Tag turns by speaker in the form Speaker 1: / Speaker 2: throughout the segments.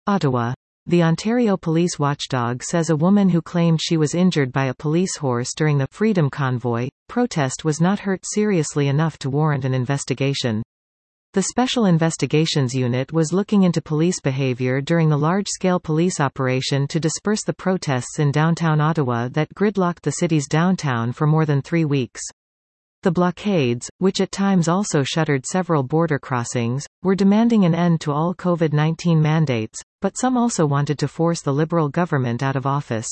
Speaker 1: Ottawa. The Ontario police watchdog says a woman who claimed she was injured by a police horse during the Freedom Convoy protest was not hurt seriously enough to warrant an investigation. The Special Investigations Unit was looking into police behavior during the large-scale police operation to disperse the protests in downtown Ottawa that gridlocked the city's downtown for more than 3 weeks. The blockades, which at times also shuttered several border crossings, were demanding an end to all COVID-19 mandates, but some also wanted to force the Liberal government out of office.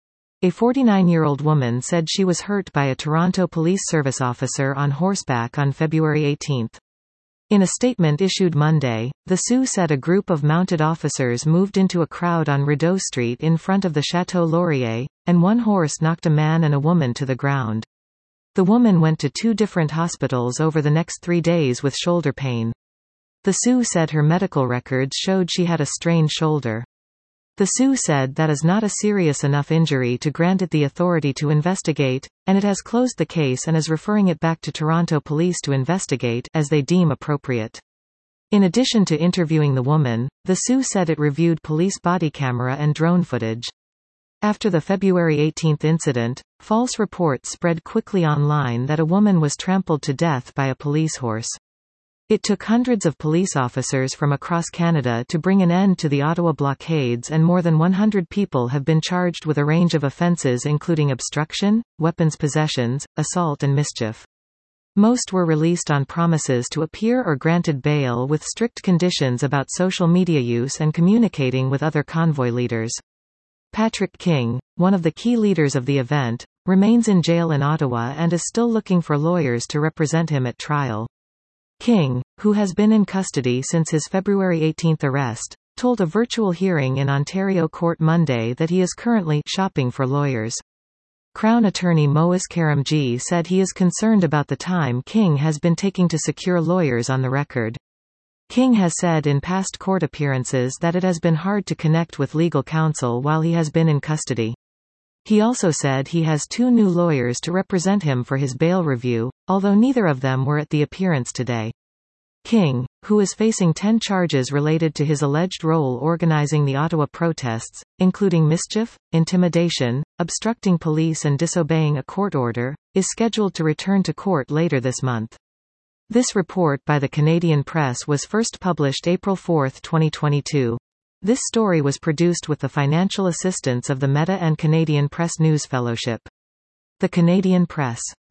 Speaker 1: A 49-year-old woman said she was hurt by a Toronto Police Service officer on horseback on February 18. In a statement issued Monday, the Sioux said a group of mounted officers moved into a crowd on Rideau Street in front of the Château Laurier, and one horse knocked a man and a woman to the ground. The woman went to 2 different hospitals over the next 3 days with shoulder pain. The Sioux said her medical records showed she had a strained shoulder. The Sioux said that is not a serious enough injury to grant it the authority to investigate, and it has closed the case and is referring it back to Toronto Police to investigate as they deem appropriate. In addition to interviewing the woman, the Sioux said it reviewed police body camera and drone footage. After the February 18 incident, false reports spread quickly online that a woman was trampled to death by a police horse. It took hundreds of police officers from across Canada to bring an end to the Ottawa blockades, and more than 100 people have been charged with a range of offences including obstruction, weapons possessions, assault and mischief. Most were released on promises to appear or granted bail with strict conditions about social media use and communicating with other convoy leaders. Patrick King, one of the key leaders of the event, remains in jail in Ottawa and is still looking for lawyers to represent him at trial. King, who has been in custody since his February 18 arrest, told a virtual hearing in Ontario court Monday that he is currently shopping for lawyers. Crown attorney Moaz Karimjee said he is concerned about the time King has been taking to secure lawyers on the record. King has said in past court appearances that it has been hard to connect with legal counsel while he has been in custody. He also said he has 2 new lawyers to represent him for his bail review, although neither of them were at the appearance today. King, who is facing 10 charges related to his alleged role organizing the Ottawa protests, including mischief, intimidation, obstructing police and disobeying a court order, is scheduled to return to court later this month. This report by the Canadian Press was first published April 4, 2022. This story was produced with the financial assistance of the Meta and Canadian Press News Fellowship. The Canadian Press.